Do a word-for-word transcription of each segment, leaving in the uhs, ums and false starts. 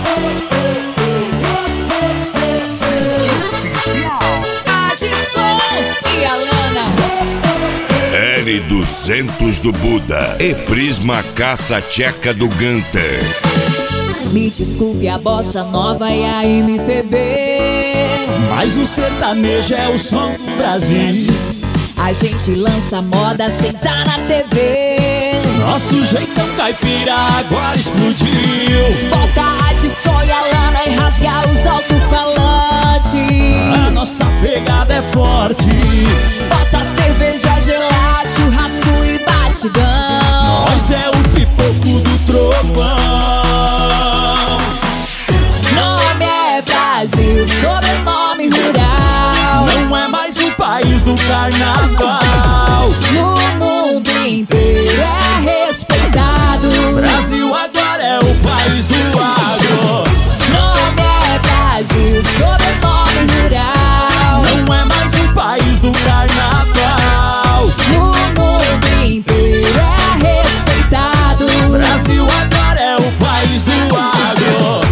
L duzentos do Buda e Prisma Caça Tcheca do Gunter. Me desculpe a bossa nova e a M P B, mas o sertanejo é o som do Brasil. A gente lança moda sem tá na T V. Nosso jeitão caipira agora explodiu. Volta a de sol e a lana e rasga os alto-falantes. A nossa pegada é forte. Bota cerveja gelada, churrasco e batidão. Nós é o pipoco do trovão. Nome é Brasil, sobrenome rural. Não é mais o país do carnaval. No mundo inteiro é respeitado. Brasil agora é o país do agro. Nome é Brasil, sobrenome rural. Não é mais o país do carnaval. No mundo inteiro é respeitado. Brasil agora é o país do agro.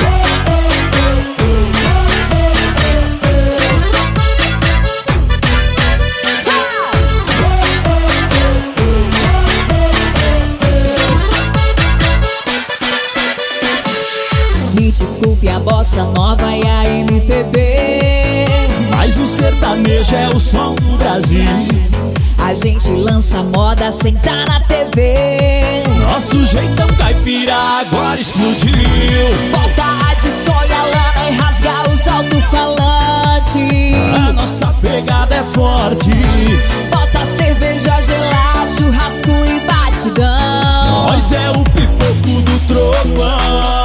Me desculpe a bossa nova e a M P B, mas o sertanejo é o som do Brasil. A gente lança moda sem tá na T V. Nosso jeitão caipira agora explodiu. Volta a de sol e a lana e rasga os alto-falantes. A nossa pegada é forte. Bota cerveja gelada, churrasco e batidão. Nós é o pipoco do trovão.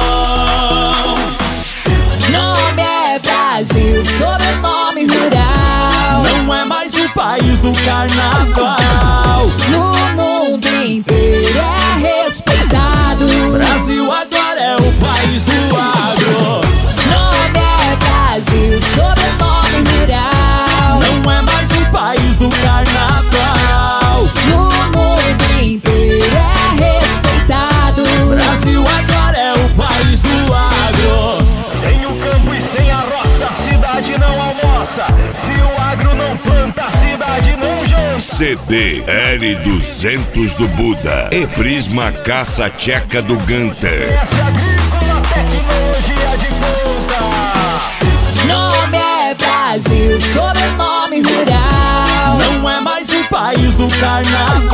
Nome é Brasil, sobrenome rural. Não é mais o país do carnaval. No mundo inteiro é respeitado. Brasil agora é o país do agro. Nome é Brasil, sobrenome rural. Não é mais o país do carnaval. No mundo inteiro é respeitado. Brasil agora é o país do agro. Sem o campo e sem a roça, a cidade não almoça. Se o agro não planta, a cidade não janta. C D L duzentos do Buda e Prisma Caça Tcheca do Gunter. Essa agrícola tecnologia de ponta. Nome é Brasil, sobrenome rural. Não é mais o país do carnaval.